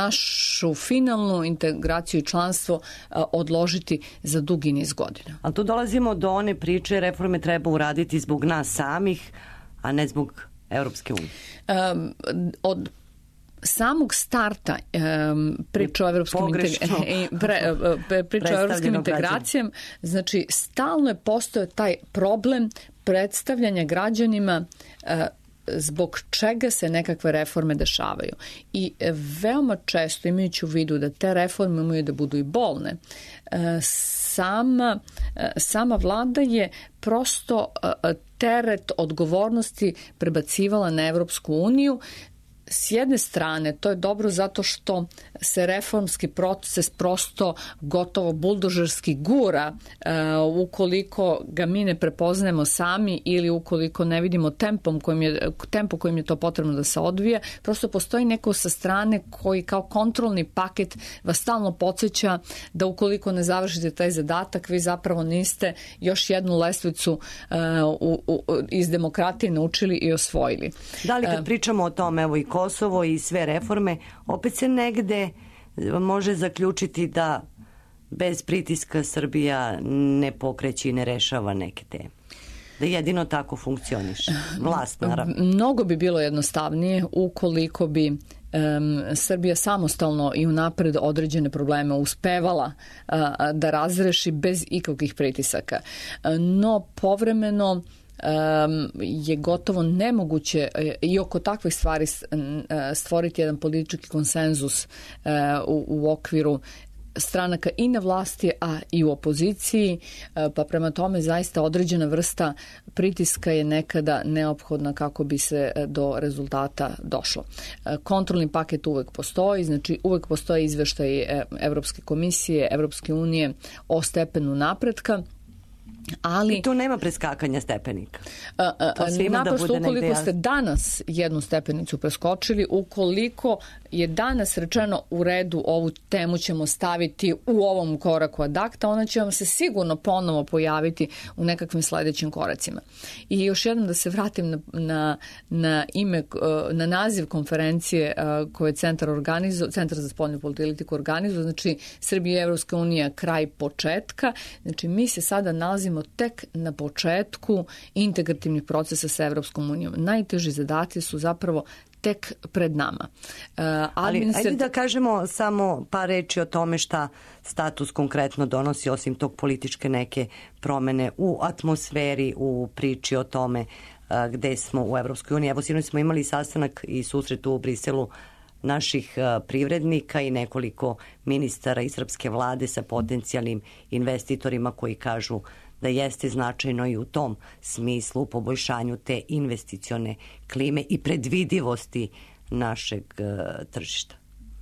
našu finalnu integraciju i članstvo odložiti za dugi niz godina. Ali tu dolazimo do one priče reforme treba uraditi zbog nas samih, a ne zbog Evropske unije. Um, od samog starta um, priča o evropskim, integra- pre, pre, priča o evropskim integracijama, znači stalno je postojao taj problem predstavljanja građanima uh, zbog čega se nekakve reforme dešavaju. I veoma često, imajući u vidu da te reforme imaju da budu i bolne, sama, sama vlada je prosto teret odgovornosti prebacivala na Evropsku uniju. S jedne strane, to je dobro zato što se reformski proces prosto gotovo buldožerski gura uh, ukoliko ga mi ne prepoznajemo sami ili ukoliko ne vidimo tempom kojim je, tempo kojim je to potrebno da se odvija. Prosto postoji neko sa strane koji kao kontrolni paket vas stalno podsjeća da ukoliko ne završite taj zadatak, vi zapravo niste još jednu lestvicu uh, u, u, iz demokratije naučili i osvojili. Da li kad pričamo o tome, evo i Kosovo i sve reforme, opet se negde može zaključiti da bez pritiska Srbija ne pokreće i ne rešava neke teme. Da jedino tako funkcioniše. Vlast, naravno. Mnogo bi bilo jednostavnije ukoliko bi um, Srbija samostalno i unapred određene probleme uspevala uh, da razreši bez ikakvih pritisaka. No, povremeno Um, je gotovo nemoguće i oko takvih stvari stvoriti jedan politički konsenzus uh, u, u okviru stranaka i na vlasti, a i u opoziciji, pa prema tome zaista određena vrsta pritiska je nekada neophodna kako bi se do rezultata došlo. Kontrolni paket uvek postoji, znači uvek postoji izveštaj Evropske komisije, Evropske unije o stepenu napretka, ali i tu nema preskakanja stepenika. Naprosto da ukoliko ste danas jednu stepenicu preskočili, ukoliko je danas rečeno u redu ovu temu ćemo staviti u ovom koraku ad acta, ona će vam se sigurno ponovo pojaviti u nekakvim sledećim koracima. I još jednom da se vratim na, na, na ime, na naziv konferencije koje je Centar organizuje, Centar za spoljnu politiku organizuje, znači Srbija i Evropska unija kraj početka, znači mi se sada nalazimo tek na početku integrativnih procesa sa Evropskom unijom. Najteži zadaci su zapravo tek pred nama. Ali Administrat... ajde da kažemo samo par reči o tome šta status konkretno donosi, osim tog političke neke promene u atmosferi, u priči o tome gde smo u Evropskoj uniji. Evo, sinoć smo imali sastanak i susret u Briselu naših privrednika i nekoliko ministara iz srpske vlade sa potencijalnim investitorima koji kažu da jeste značajno i u tom smislu u poboljšanju te investicione klime i predvidivosti našeg tržišta.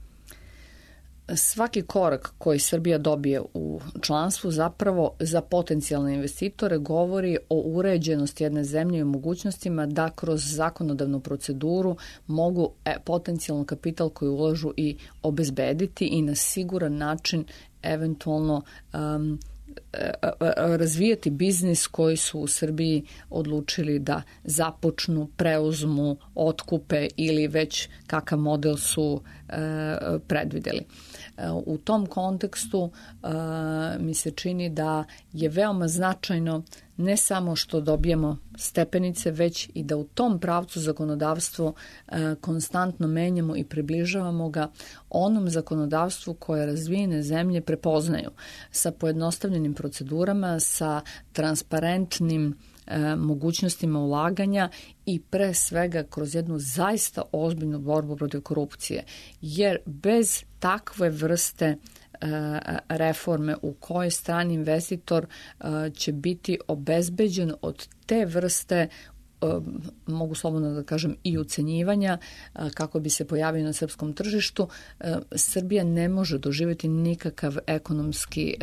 Svaki korak koji Srbija dobije u članstvu zapravo za potencijalne investitore govori o uređenosti jedne zemlje i mogućnostima da kroz zakonodavnu proceduru mogu potencijalno kapital koji ulažu i obezbediti i na siguran način eventualno um, razvijati biznis koji su u Srbiji odlučili da započnu, preuzmu, otkupe ili već kakav model su e, predvideli. U tom kontekstu e, mi se čini da je veoma značajno ne samo što dobijemo stepenice, već i da u tom pravcu zakonodavstvo e, konstantno menjamo i približavamo ga onom zakonodavstvu koje razvijene zemlje prepoznaju sa pojednostavljenim procedurama, sa transparentnim e, mogućnostima ulaganja i pre svega kroz jednu zaista ozbiljnu borbu protiv korupcije. Jer bez takve vrste reforme u kojoj strani investitor će biti obezbeđen od te vrste, mogu slobodno da kažem, i ucenjivanja kako bi se pojavio na srpskom tržištu, Srbija ne može doživjeti nikakav ekonomski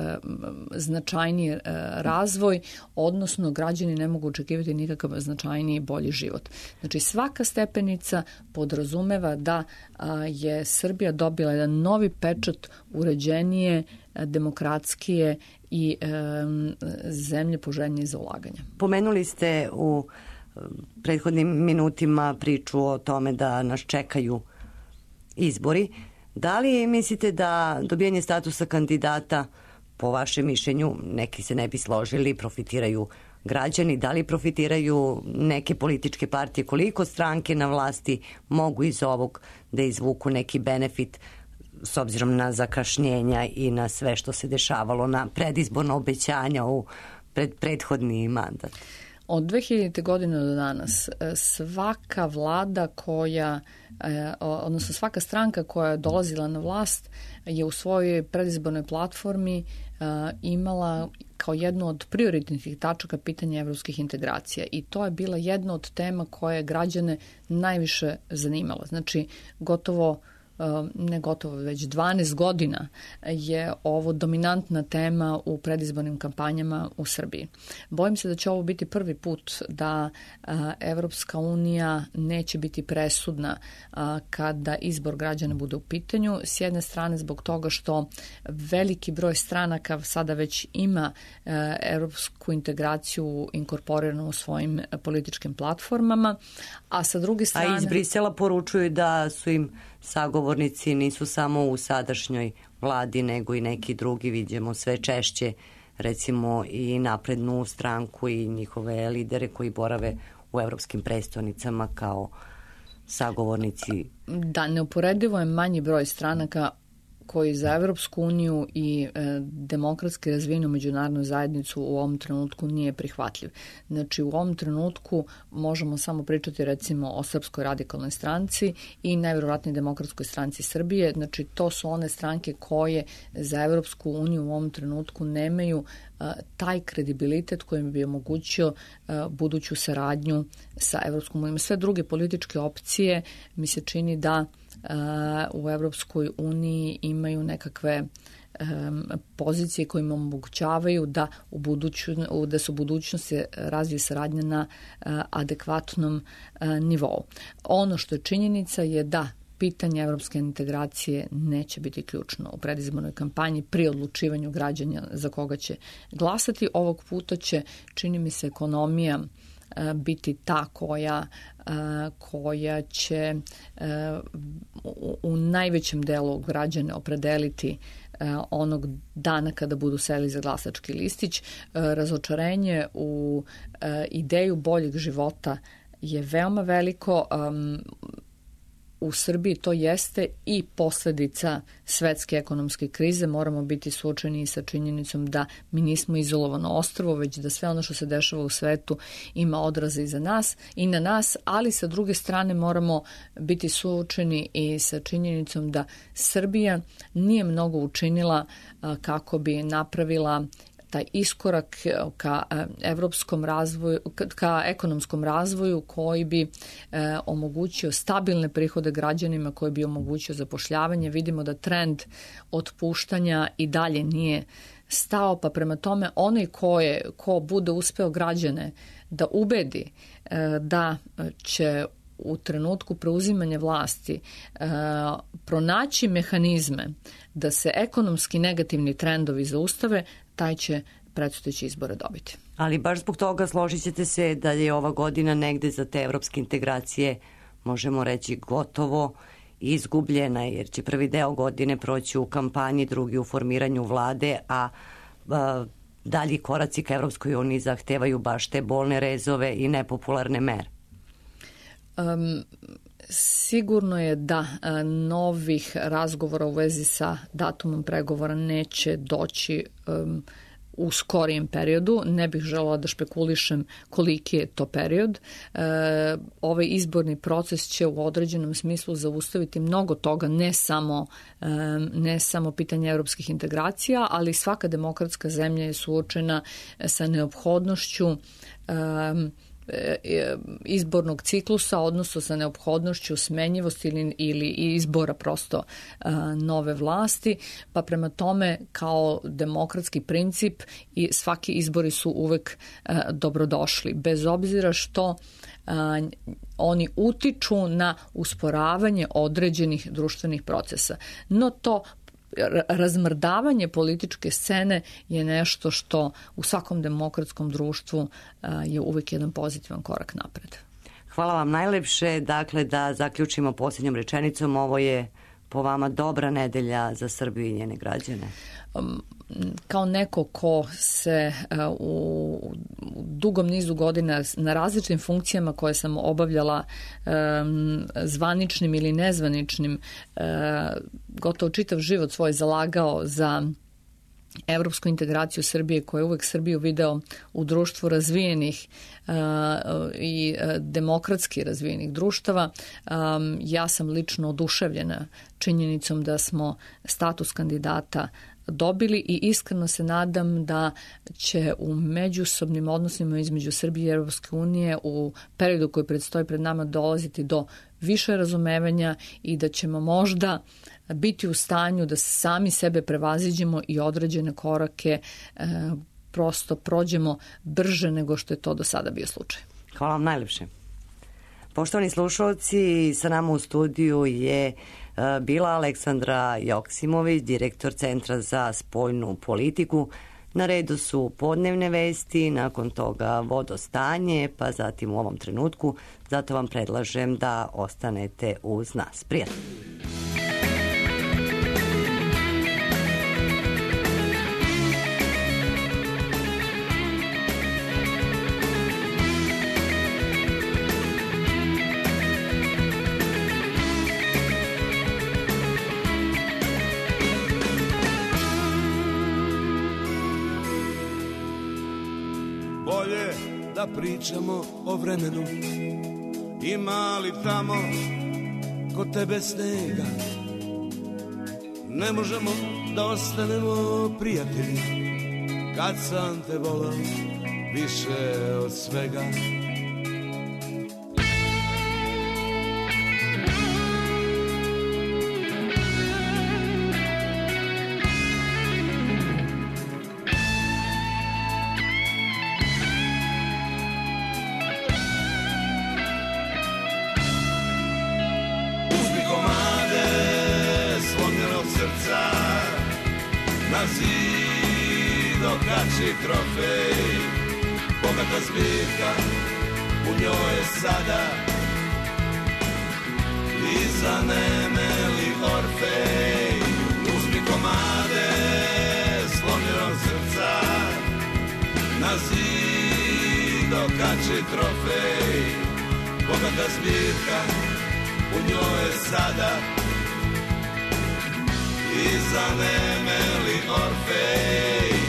značajniji razvoj, odnosno građani ne mogu očekivati nikakav značajniji bolji život. Znači svaka stepenica podrazumeva da je Srbija dobila jedan novi pečat uređenije, demokratskije i e, zemlje poželjnije za ulaganje. Pomenuli ste u prethodnim minutima priču o tome da nas čekaju izbori. Da li mislite da dobijanje statusa kandidata, po vašem mišljenju, neki se ne bi složili, profitiraju građani, da li profitiraju neke političke partije, koliko stranke na vlasti mogu iz ovog da izvuku neki benefit s obzirom na zakašnjenja i na sve što se dešavalo, na predizborno obećanja u pred, prethodni mandat? Od dve hiljadite godine do danas svaka vlada koja, odnosno svaka stranka koja je dolazila na vlast je u svojoj predizbornoj platformi imala kao jednu od prioritetnih tačaka pitanja evropskih integracija i to je bila jedna od tema koja je građane najviše zanimala. Znači, gotovo ne gotovo, već dvanaest godina je ovo dominantna tema u predizbornim kampanjama u Srbiji. Bojim se da će ovo biti prvi put da Evropska unija neće biti presudna kada izbor građana bude u pitanju. S jedne strane zbog toga što veliki broj stranaka sada već ima evropsku integraciju inkorporiranu u svojim političkim platformama, a sa druge strane... A iz Brisela poručuju da su im sagovornici nisu samo u sadašnjoj vladi, nego i neki drugi, vidimo sve češće, recimo i naprednu stranku i njihove lidere koji borave u evropskim prestonicama kao sagovornici. Da, neuporedivo je manji broj stranaka koji za Evropsku uniju i e, demokratski razvijenu međunarodnu zajednicu u ovom trenutku nije prihvatljiv. Znači u ovom trenutku možemo samo pričati recimo o Srpskoj radikalnoj stranci i najvjerovatnije Demokratskoj stranci Srbije. Znači to su one stranke koje za Evropsku uniju u ovom trenutku nemaju a, taj kredibilitet koji bi omogućio a, buduću saradnju sa Evropskom unijom. Sve druge političke opcije mi se čini da u Evropskoj uniji imaju nekakve um, pozicije koje im omogućavaju da, u buduću, da se u budućnosti razvije saradnja na uh, adekvatnom uh, nivou. Ono što je činjenica je da pitanje evropske integracije neće biti ključno u predizbornoj kampanji pri odlučivanju građana za koga će glasati. Ovog puta će, čini mi se, ekonomija biti ta koja, koja će u, u najvećem delu građane opredeliti onog dana kada budu seli za glasački listić. Razočarenje u ideju boljeg života je veoma veliko. u Srbiji to jeste i posledica svetske ekonomske krize. Moramo biti suočeni sa činjenicom da mi nismo izolovano ostrvo, već da sve ono što se dešava u svetu ima odraze i za nas i na nas, ali sa druge strane moramo biti suočeni i sa činjenicom da Srbija nije mnogo učinila kako bi napravila taj iskorak ka evropskom razvoju, ka ekonomskom razvoju koji bi e, omogućio stabilne prihode građanima, koji bi omogućio zapošljavanje. Vidimo da trend otpuštanja i dalje nije stao, pa prema tome onaj ko, je, ko bude uspeo građane da ubedi e, da će u trenutku preuzimanja vlasti e, pronaći mehanizme da se ekonomski negativni trendovi zaustave, taj će predstojeći izbore dobiti. Ali baš zbog toga složit ćete se da je ova godina negde za te evropske integracije, možemo reći, gotovo izgubljena, jer će prvi deo godine proći u kampanji, drugi u formiranju vlade, a, a dalji koraci ka Evropskoj uniji zahtevaju baš te bolne rezove i nepopularne mere. Um, sigurno je da a, novih razgovora u vezi sa datumom pregovora neće doći um, u skorijem periodu. Ne bih želela da špekulišem koliki je to period. E, ovaj izborni proces će u određenom smislu zaustaviti mnogo toga, ne samo, e, ne samo pitanje evropskih integracija, ali svaka demokratska zemlja je suočena sa neophodnošću e, izbornog ciklusa, odnosno sa neophodnošću smenjivosti ili, ili izbora prosto uh, nove vlasti, pa prema tome kao demokratski princip i svaki izbori su uvek uh, dobrodošli, bez obzira što uh, oni utiču na usporavanje određenih društvenih procesa. No to razmrdavanje političke scene je nešto što u svakom demokratskom društvu je uvek jedan pozitivan korak napred. Hvala vam najlepše. Dakle, da zaključimo posljednjom rečenicom, ovo je po vama dobra nedelja za Srbiju i njene građane? Kao neko ko se u dugom nizu godina na različitim funkcijama koje sam obavljala, zvaničnim ili nezvaničnim, gotovo čitav život svoj zalagao za evropsku integraciju Srbije, koja je uvek Srbiju video u društvu razvijenih uh, i demokratski razvijenih društava. Um, ja sam lično oduševljena činjenicom da smo status kandidata dobili i iskreno se nadam da će u međusobnim odnosima između Srbije i Evropske unije u periodu koji predstoji pred nama dolaziti do više razumevanja i da ćemo možda biti u stanju da sami sebe prevaziđemo i određene korake e, prosto prođemo brže nego što je to do sada bio slučaj. Hvala vam najlepše. Poštovani slušalci, sa nama u studiju je bila Aleksandra Joksimović, direktor Centra za spoljnu politiku. Na redu su podnevne vesti, nakon toga vodostanje, pa zatim u ovom trenutku. Zato vam predlažem da ostanete uz nas. Prijatno! Da pričamo o vremenu, ima li tamo kod tebe snega? Ne možemo da ostanemo prijatelji, kad sam te volao više od svega. Okači trofej, bogata zbirka, u njoj je sada i zanemeli Orfej. Uzmi komade slomljenog srca, na zid okači trofej, bogata zbirka, u njoj je sada i zanemeli Orfej.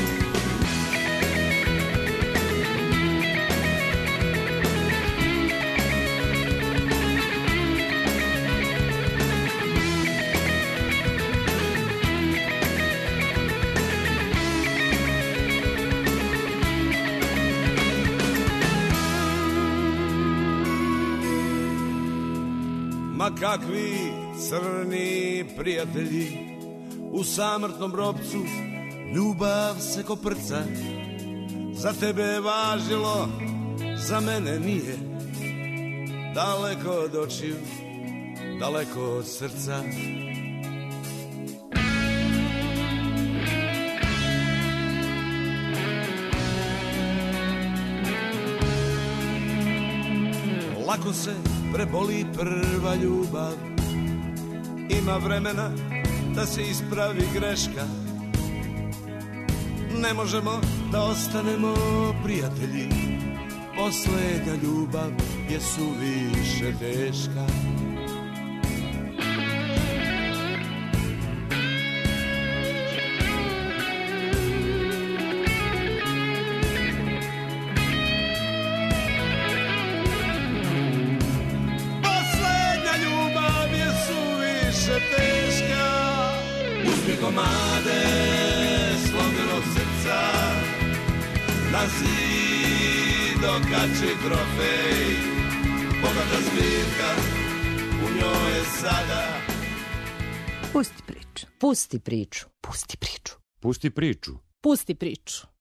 Ma kakvi crni prijatelji, u samrtnom robcu ljubav se koprca. Za tebe je važilo, za mene nije. Daleko od očiju, daleko od srca. Lako se preboli prva ljubav, ima vremena da se ispravi greška. Ne možemo da ostanemo prijatelji, poslednja ljubav je suviše teška. Komade slomljenog srca, na zid okači trofej. Bogata zbirka, u njoj je sada. Pusti priču. Pusti priču. Pusti priču. Pusti priču. Pusti priču.